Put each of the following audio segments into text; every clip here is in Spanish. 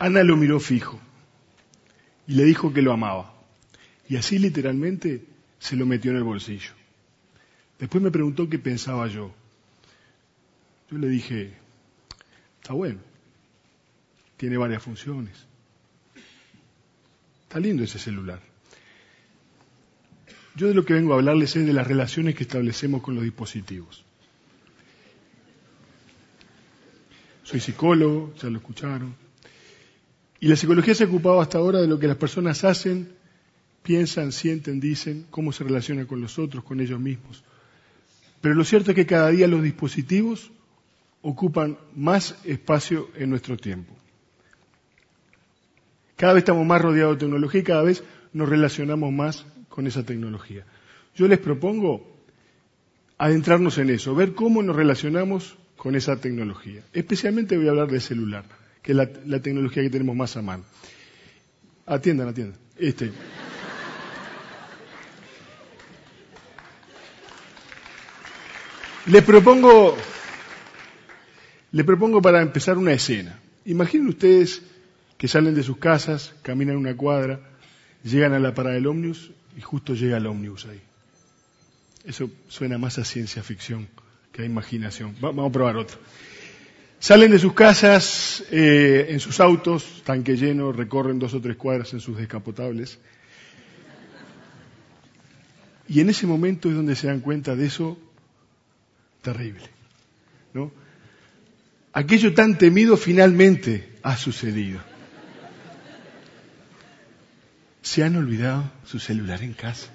Ana lo miró fijo y le dijo que lo amaba. Y así literalmente se lo metió en el bolsillo. Después me preguntó qué pensaba yo. Yo le dije, está bueno, tiene varias funciones. Está lindo ese celular. Yo de lo que vengo a hablarles es de las relaciones que establecemos con los dispositivos. Soy psicólogo, ya lo escucharon. Y la psicología se ha ocupado hasta ahora de lo que las personas hacen, piensan, sienten, dicen, cómo se relacionan con los otros, con ellos mismos. Pero lo cierto es que cada día los dispositivos ocupan más espacio en nuestro tiempo. Cada vez estamos más rodeados de tecnología y cada vez nos relacionamos más con esa tecnología. Yo les propongo adentrarnos en eso, ver cómo nos relacionamos con esa tecnología. Especialmente voy a hablar del celular, que es la tecnología que tenemos más a mano. Atiendan. Les propongo para empezar una escena. Imaginen ustedes que salen de sus casas, caminan una cuadra, llegan a la parada del ómnibus y justo llega el ómnibus ahí. Eso suena más a ciencia ficción que a imaginación. Vamos a probar otro. Salen de sus casas en sus autos, tanque lleno, recorren 2 o 3 cuadras en sus descapotables. Y en ese momento es donde se dan cuenta de eso terrible, ¿no? Aquello tan temido finalmente ha sucedido. ¿Se han olvidado su celular en casa?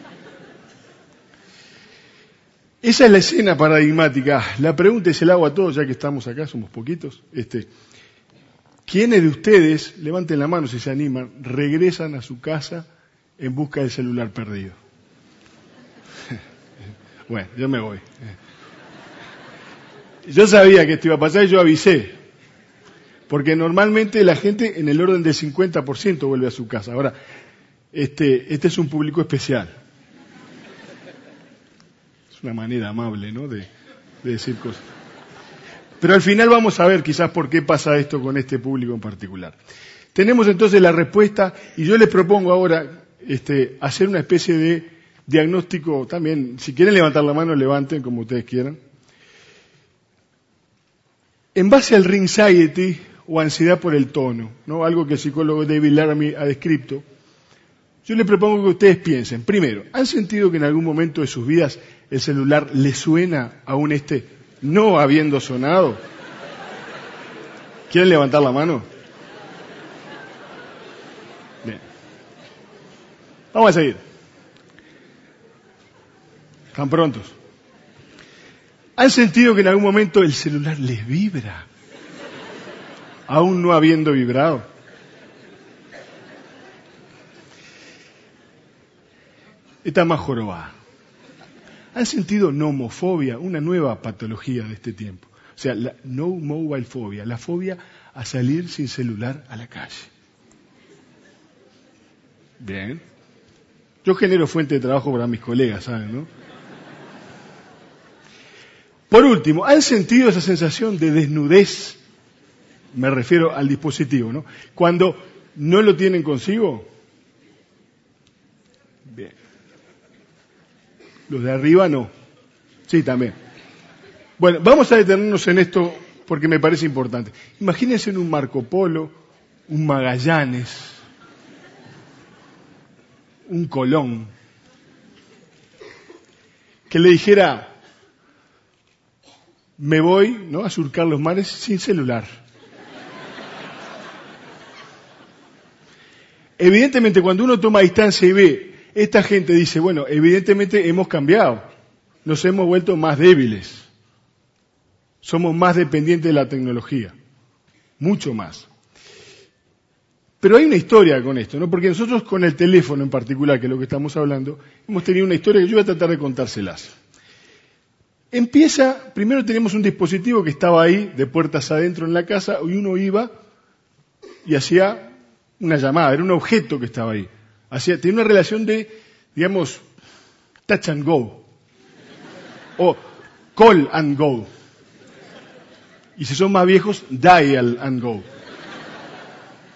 Esa es la escena paradigmática. La pregunta se la hago a todos, ya que estamos acá, somos poquitos. ¿Quiénes de ustedes, levanten la mano si se animan, regresan a su casa en busca del celular perdido? Bueno, yo me voy. Yo sabía que esto iba a pasar y yo avisé. Porque normalmente la gente en el orden del 50% vuelve a su casa. Ahora, este es un público especial. Es una manera amable, ¿no?, de decir cosas. Pero al final vamos a ver quizás por qué pasa esto con este público en particular. Tenemos entonces la respuesta y yo les propongo ahora hacer una especie de diagnóstico también. Si quieren levantar la mano, levanten como ustedes quieran. En base al ringxiety o ansiedad por el tono, ¿no?, algo que el psicólogo David Laramie ha descrito, yo les propongo que ustedes piensen. Primero, ¿han sentido que en algún momento de sus vidas el celular les suena aún no habiendo sonado? ¿Quieren levantar la mano? Bien. Vamos a seguir. ¿Están prontos? ¿Han sentido que en algún momento el celular les vibra, aún no habiendo vibrado? Esta más jorobada. ¿Han sentido nomofobia, una nueva patología de este tiempo? O sea, la no mobile phobia, la fobia a salir sin celular a la calle. Bien. Yo genero fuente de trabajo para mis colegas, ¿saben, no? Por último, ¿han sentido esa sensación de desnudez? Me refiero al dispositivo, ¿no? Cuando no lo tienen consigo. Bien. Los de arriba no. Sí, también. Bueno, vamos a detenernos en esto porque me parece importante. Imagínense en un Marco Polo, un Magallanes, un Colón, que le dijera, me voy, ¿no?, a surcar los mares sin celular. Evidentemente, cuando uno toma distancia y ve, esta gente dice, bueno, evidentemente hemos cambiado, nos hemos vuelto más débiles, somos más dependientes de la tecnología, mucho más. Pero hay una historia con esto, ¿no? Porque nosotros con el teléfono en particular, que es lo que estamos hablando, hemos tenido una historia que yo voy a tratar de contárselas. Primero tenemos un dispositivo que estaba ahí, de puertas adentro en la casa, y uno iba y hacía una llamada, era un objeto que estaba ahí. Tenía una relación de, digamos, touch and go, o call and go. Y si son más viejos, dial and go.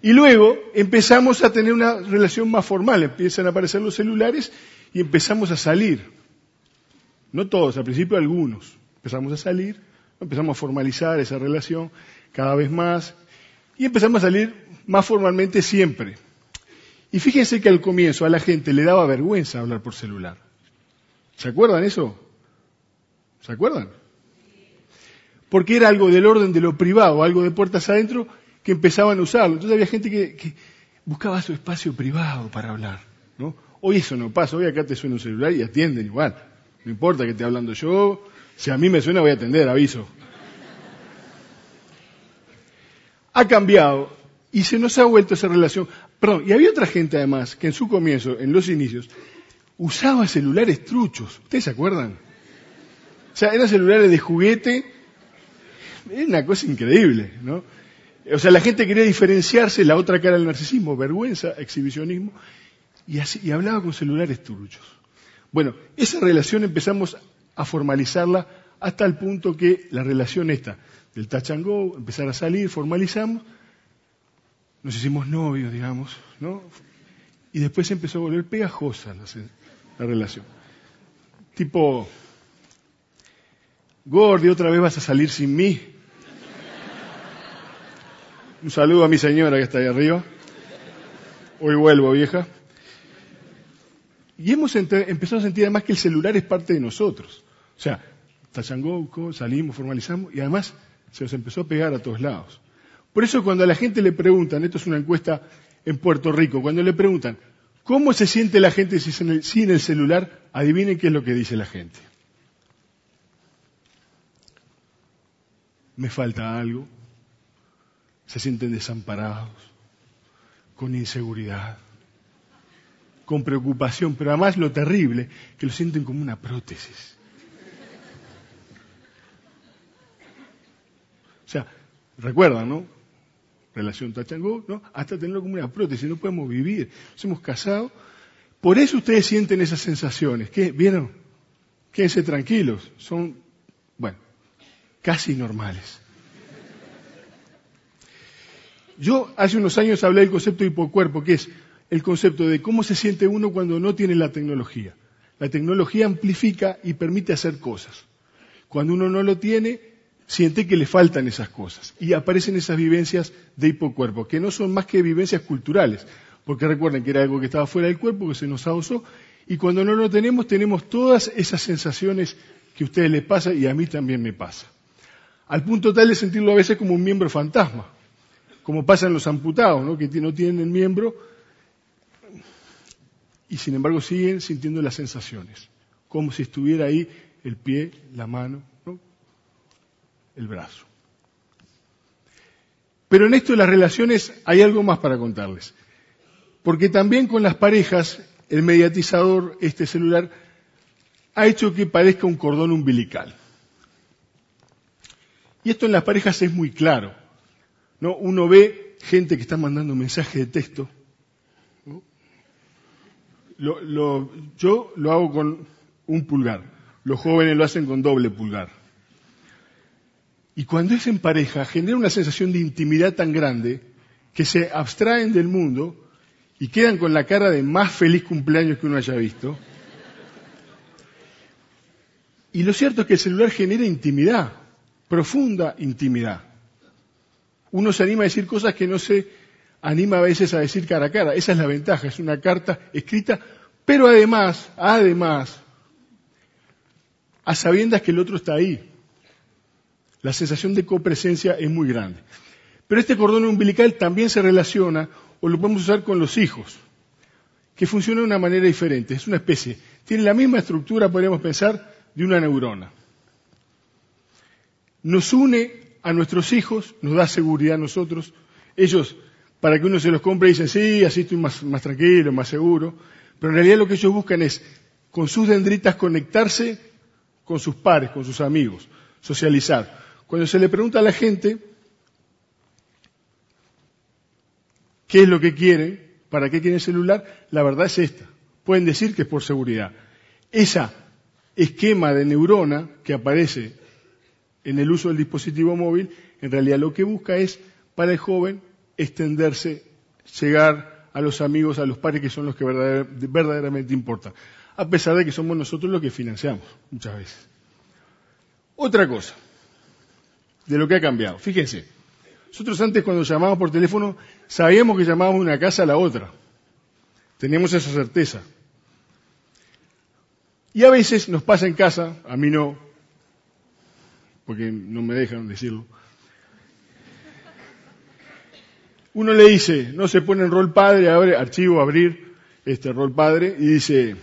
Y luego empezamos a tener una relación más formal, empiezan a aparecer los celulares y empezamos a salir. No todos, al principio algunos. Empezamos a salir, empezamos a formalizar esa relación cada vez más y empezamos a salir más formalmente siempre. Y fíjense que al comienzo a la gente le daba vergüenza hablar por celular. ¿Se acuerdan eso? ¿Se acuerdan? Porque era algo del orden de lo privado, algo de puertas adentro, que empezaban a usarlo. Entonces había gente que buscaba su espacio privado para hablar, ¿no? Hoy eso no pasa, hoy acá te suena un celular y atienden igual. No importa que esté hablando yo, si a mí me suena voy a atender, aviso. Ha cambiado y se nos ha vuelto esa relación. Perdón, y había otra gente además que en su comienzo, en los inicios, usaba celulares truchos. ¿Ustedes se acuerdan? O sea, eran celulares de juguete. Era una cosa increíble, ¿no? O sea, la gente quería diferenciarse, la otra cara del narcisismo, vergüenza, exhibicionismo, y hablaba con celulares truchos. Bueno, esa relación empezamos a formalizarla hasta el punto que la relación esta, del touch and go, empezar a salir, formalizamos, nos hicimos novios, digamos, ¿no? Y después empezó a volver pegajosa la relación. Tipo, Gordi, otra vez vas a salir sin mí. Un saludo a mi señora que está ahí arriba. Hoy vuelvo, vieja. Y hemos empezado a sentir además que el celular es parte de nosotros. O sea, touch and go, salimos, formalizamos y además se nos empezó a pegar a todos lados. Por eso cuando a la gente le preguntan, esto es una encuesta en Puerto Rico, cuando le preguntan ¿cómo se siente la gente sin el celular? Adivinen qué es lo que dice la gente. Me falta algo. Se sienten desamparados, con inseguridad, con preocupación, pero además lo terrible, que lo sienten como una prótesis. O sea, recuerdan, ¿no? Relación touch and go, ¿no? Hasta tenerlo como una prótesis, no podemos vivir. Nos hemos casado. Por eso ustedes sienten esas sensaciones. ¿Qué? ¿Vieron? Quédense tranquilos. Son, bueno, casi normales. Yo hace unos años hablé del concepto de hipocuerpo, que es el concepto de cómo se siente uno cuando no tiene la tecnología. La tecnología amplifica y permite hacer cosas. Cuando uno no lo tiene, siente que le faltan esas cosas. Y aparecen esas vivencias de hipocuerpo, que no son más que vivencias culturales. Porque recuerden que era algo que estaba fuera del cuerpo, que se nos adosó. Y cuando no lo tenemos, tenemos todas esas sensaciones que a ustedes les pasa y a mí también me pasa. Al punto tal de sentirlo a veces como un miembro fantasma. Como pasa en los amputados, ¿no? Que no tienen el miembro y sin embargo siguen sintiendo las sensaciones, como si estuviera ahí el pie, la mano, ¿no? El brazo. Pero en esto de las relaciones hay algo más para contarles, porque también con las parejas el mediatizador, este celular, ha hecho que parezca un cordón umbilical. Y esto en las parejas es muy claro. ¿No? Uno ve gente que está mandando mensajes de texto. ¿No? Yo lo hago con un pulgar. Los jóvenes lo hacen con doble pulgar. Y cuando es en pareja, genera una sensación de intimidad tan grande que se abstraen del mundo y quedan con la cara de más feliz cumpleaños que uno haya visto. Y lo cierto es que el celular genera intimidad, profunda intimidad. Uno se anima a decir cosas que no se anima a veces a decir cara a cara. Esa es la ventaja, es una carta escrita, pero además, a sabiendas que el otro está ahí. La sensación de copresencia es muy grande. Pero este cordón umbilical también se relaciona, o lo podemos usar con los hijos, que funciona de una manera diferente. Es una especie, tiene la misma estructura, podríamos pensar, de una neurona. Nos une a nuestros hijos, nos da seguridad a nosotros. Ellos, para que uno se los compre, dicen, sí, así estoy más tranquilo, más seguro. Pero en realidad lo que ellos buscan es, con sus dendritas, conectarse con sus pares, con sus amigos, socializar. Cuando se le pregunta a la gente qué es lo que quieren, para qué quieren el celular, la verdad es esta. Pueden decir que es por seguridad. Ese esquema de neurona que aparece en el uso del dispositivo móvil, en realidad lo que busca es, para el joven, extenderse llegar a los amigos, a los pares que son los que verdaderamente importan, a pesar de que somos nosotros los que financiamos muchas veces. Otra cosa de lo que ha cambiado, fíjense, nosotros antes cuando llamábamos por teléfono sabíamos que llamábamos de una casa a la otra, teníamos esa certeza. Y a veces nos pasa en casa, a mí no, porque no me dejan decirlo. Uno le dice, no se pone en rol padre, abre archivo, abrir, rol padre, y dice,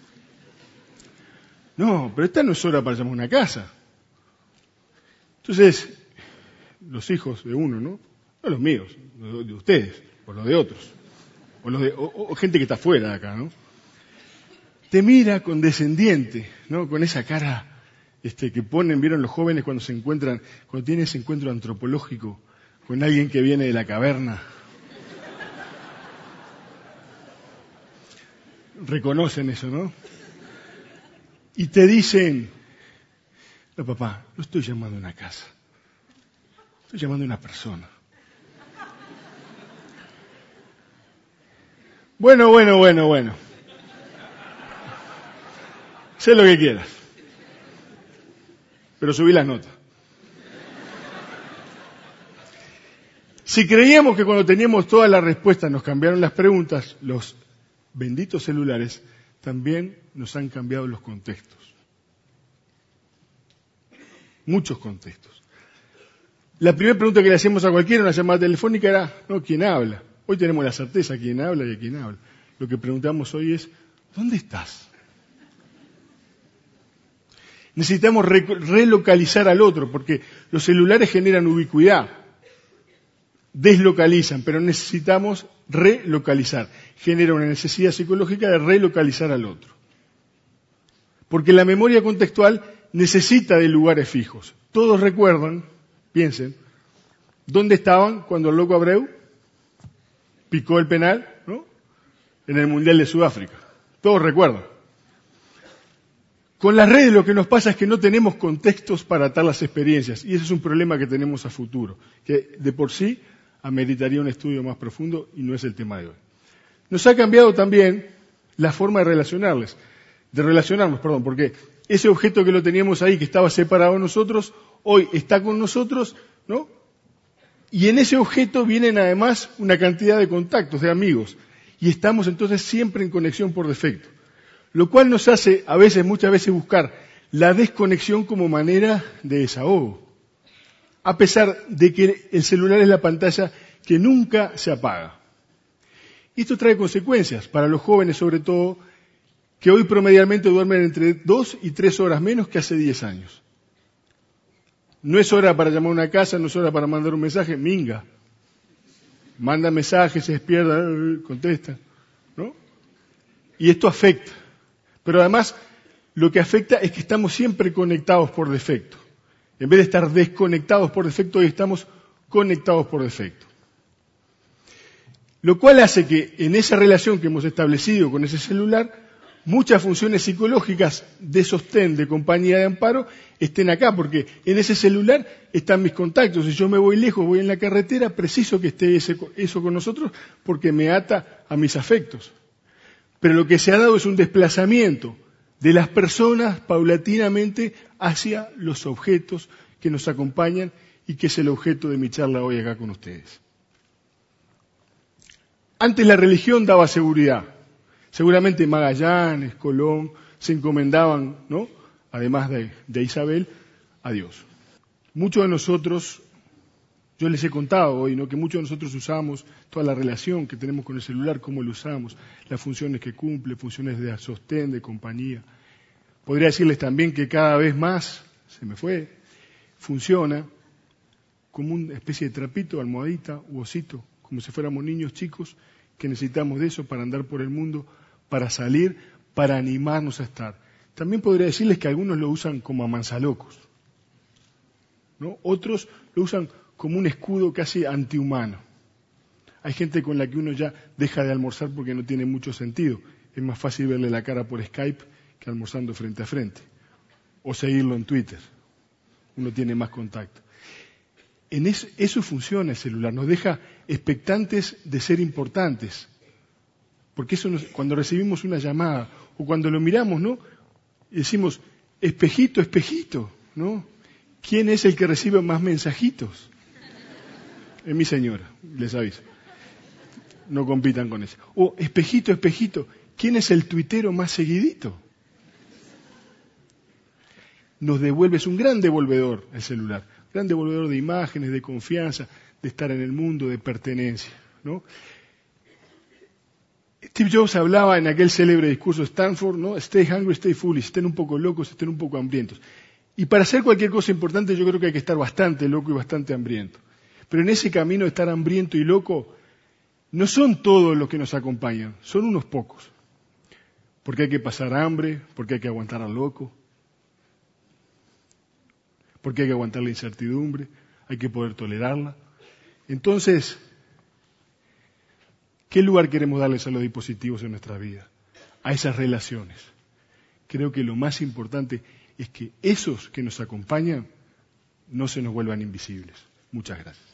no, pero esta no es hora para llamar a una casa. Entonces, los hijos de uno, ¿no? No los míos, los de ustedes, o los de otros, o gente que está fuera de acá, ¿no? Te mira condescendiente, ¿no? Con esa cara que ponen, vieron los jóvenes cuando se encuentran, cuando tienen ese encuentro antropológico con alguien que viene de la caverna. Reconocen eso, ¿no? Y te dicen, no papá, no estoy llamando a una casa, estoy llamando a una persona. Bueno. Sé lo que quieras, pero subí las notas. Si creíamos que cuando teníamos todas las respuestas nos cambiaron las preguntas, los benditos celulares también nos han cambiado los contextos. Muchos contextos. La primera pregunta que le hacíamos a cualquiera en una llamada telefónica era, ¿no? ¿Quién habla? Hoy tenemos la certeza, quién habla y a quién habla. Lo que preguntamos hoy es, ¿dónde estás? Necesitamos relocalizar al otro, porque los celulares generan ubicuidad, deslocalizan, pero necesitamos relocalizar. Genera una necesidad psicológica de relocalizar al otro. Porque la memoria contextual necesita de lugares fijos. Todos recuerdan, piensen, ¿dónde estaban cuando el loco Abreu picó el penal, ¿no? En el Mundial de Sudáfrica? Todos recuerdan. Con las redes lo que nos pasa es que no tenemos contextos para atar las experiencias, y ese es un problema que tenemos a futuro, que de por sí ameritaría un estudio más profundo y no es el tema de hoy. Nos ha cambiado también la forma de relacionarnos, porque ese objeto que lo teníamos ahí, que estaba separado de nosotros, hoy está con nosotros, ¿no? Y en ese objeto vienen además una cantidad de contactos, de amigos, y estamos entonces siempre en conexión por defecto. Lo cual nos hace muchas veces buscar la desconexión como manera de desahogo. A pesar de que el celular es la pantalla que nunca se apaga. Y esto trae consecuencias para los jóvenes sobre todo, que hoy promedialmente duermen entre 2 y 3 horas menos que hace 10 años. No es hora para llamar a una casa, no es hora para mandar un mensaje, minga. Manda mensajes, se despierta, contesta, ¿no? Y esto afecta. Pero además, lo que afecta es que estamos siempre conectados por defecto. En vez de estar desconectados por defecto, hoy estamos conectados por defecto. Lo cual hace que en esa relación que hemos establecido con ese celular, muchas funciones psicológicas de sostén, de compañía, de amparo, estén acá, porque en ese celular están mis contactos. Si yo me voy lejos, voy en la carretera, preciso que esté eso con nosotros porque me ata a mis afectos. Pero lo que se ha dado es un desplazamiento de las personas paulatinamente hacia los objetos que nos acompañan y que es el objeto de mi charla hoy acá con ustedes. Antes la religión daba seguridad. Seguramente Magallanes, Colón, se encomendaban, ¿no? Además de Isabel, a Dios. Muchos de nosotros, yo les he contado hoy, ¿no? Que muchos de nosotros usamos toda la relación que tenemos con el celular, cómo lo usamos, las funciones que cumple, funciones de sostén, de compañía. Podría decirles también que cada vez más, funciona como una especie de trapito, almohadita u osito, como si fuéramos niños chicos que necesitamos de eso para andar por el mundo, para salir, para animarnos a estar. También podría decirles que algunos lo usan como amansalocos, ¿no? Otros lo usan como un escudo casi antihumano. Hay gente con la que uno ya deja de almorzar porque no tiene mucho sentido. Es más fácil verle la cara por Skype que almorzando frente a frente. O seguirlo en Twitter. Uno tiene más contacto. eso funciona el celular, nos deja expectantes de ser importantes. Porque cuando recibimos una llamada o cuando lo miramos, ¿no? Y decimos, espejito, espejito, ¿no? ¿Quién es el que recibe más mensajitos? Es mi señora, les aviso. No compitan con eso. O espejito, espejito, ¿quién es el tuitero más seguidito? Nos devuelve, es un gran devolvedor el celular, gran devolvedor de imágenes, de confianza, de estar en el mundo, de pertenencia, ¿no? Steve Jobs hablaba en aquel célebre discurso de Stanford, ¿no? Stay hungry, stay foolish, estén un poco locos, estén un poco hambrientos. Y para hacer cualquier cosa importante yo creo que hay que estar bastante loco y bastante hambriento. Pero en ese camino de estar hambriento y loco, no son todos los que nos acompañan, son unos pocos. Porque hay que pasar hambre, porque hay que aguantar al loco, porque hay que aguantar la incertidumbre, hay que poder tolerarla. Entonces, ¿qué lugar queremos darles a los dispositivos en nuestra vida? A esas relaciones. Creo que lo más importante es que esos que nos acompañan no se nos vuelvan invisibles. Muchas gracias.